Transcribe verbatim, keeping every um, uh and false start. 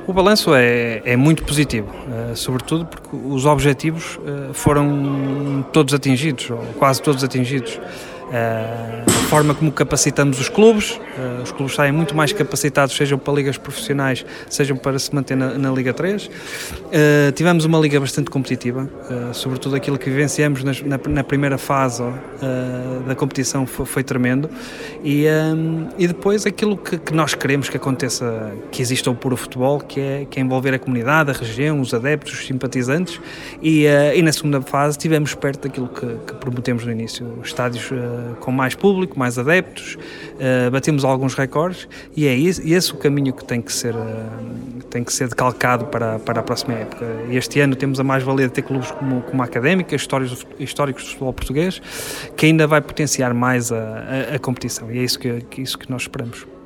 O balanço é, é muito positivo, uh, sobretudo porque os objetivos uh, foram todos atingidos, ou quase todos atingidos. Uh, a forma como capacitamos os clubes, uh, os clubes saem muito mais capacitados, sejam para ligas profissionais, sejam para se manter na, na Liga três. Uh, tivemos uma liga bastante competitiva, uh, sobretudo aquilo que vivenciamos nas, na, na primeira fase uh, da competição foi, foi tremendo, e, um, e depois aquilo que, que nós queremos que aconteça, que exista o puro futebol, que é, que é envolver a comunidade, a região, os adeptos, os simpatizantes, e, uh, e na segunda fase estivemos perto daquilo que, que prometemos no início, estádios uh, com mais público, mais adeptos, uh, batemos alguns recordes, e é esse, esse o caminho que tem que ser, uh, tem que ser decalcado para, para a próxima época. Este ano temos a mais-valia de ter clubes como, como a Académica, históricos, históricos do futebol português, que ainda vai potenciar mais a, a, a competição, e é isso que, que, isso que nós esperamos.